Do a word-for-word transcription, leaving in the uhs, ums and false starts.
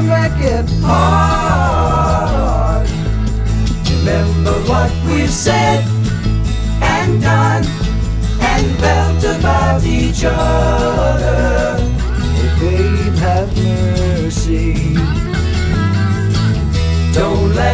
make it hard. Remember what we've said and done, and felt about each other.